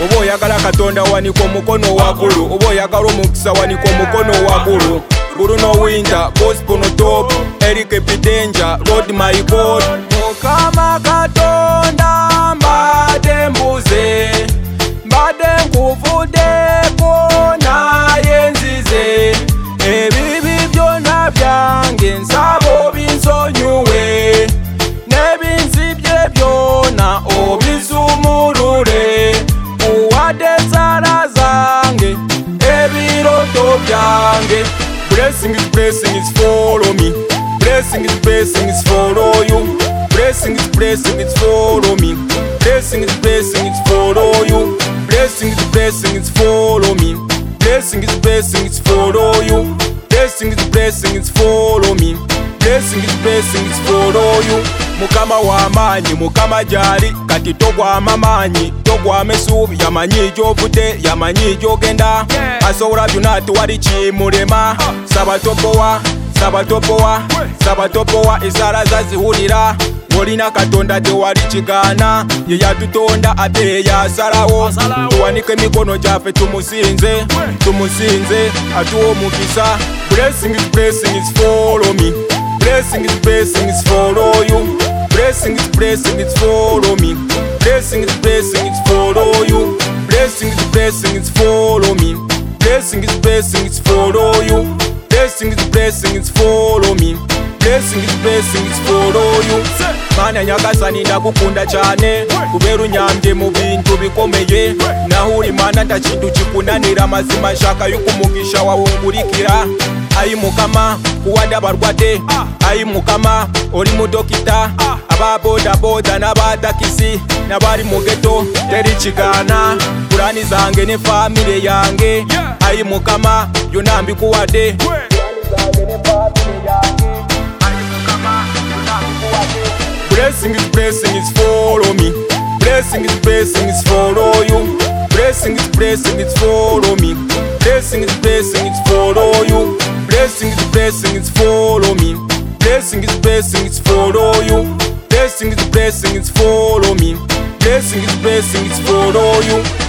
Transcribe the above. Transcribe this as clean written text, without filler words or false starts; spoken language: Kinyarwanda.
oba oyagala Katonda wanika omukono waggulu, oba oyagala omukisa wanika omukono waggulu. Guru no winter, gospel no top, Eric Epidanger, Lord my God. Mukama Katonda mbadde mbuze, mbadde nkuvudeko naye nzize, ebibi byonna byange nsaba obinsonyiwe, n'ebinzibye byonna obizumulule, kuwadde ensala zange ebiroto byange. Blessings follow me. Blessings follow you. Blessings follow me. Blessings follow you. Blessings follow me. Blessings follow you. Blessings follow me. Blessings follow you. Mukama w'amaanyi, Mukama gyali, kati togwamu amaanyi, togwamu essuubi, yamanyi gy'ovudde, yamanyi gy'ogenda, asobola byonna tewali kimulema. Saba topowa, saba topowa, saba topowa, ensaala zaziwulira, olina Katonda tewali kigaana, ye yatutonda ate ye yasalawo, tuwanike emikono gyaffe tumusinze, tumusinze atuwa omukisa. Blessings follow me. Blessings follow you. Blessings follow me. Blessings follow you. Blessings follow me. Blessings follow you. Blessings follow me. Blessings follow you. Mana nyagasani ndakukunda cyane, kubera unyambye mu bintu bikomeye, naho uri Mana nta kintu kikunanira, mazima nshaka yuko umugisha wawe ungurikira. Ayi Mukama kuwanda abarwadde, ayi Mukama oli mudokita, aba boda boda n'abatakisi n'abari mu ghetto teri kigaana, pulani zange ne family yange, ayi Mukama byonna mbikuwadde. Blessings follow me. Blessings follow you. Blessings follow me. Blessings follow you. Blessings follow me. Blessings follow you. Blessings follow me. Blessings follow you.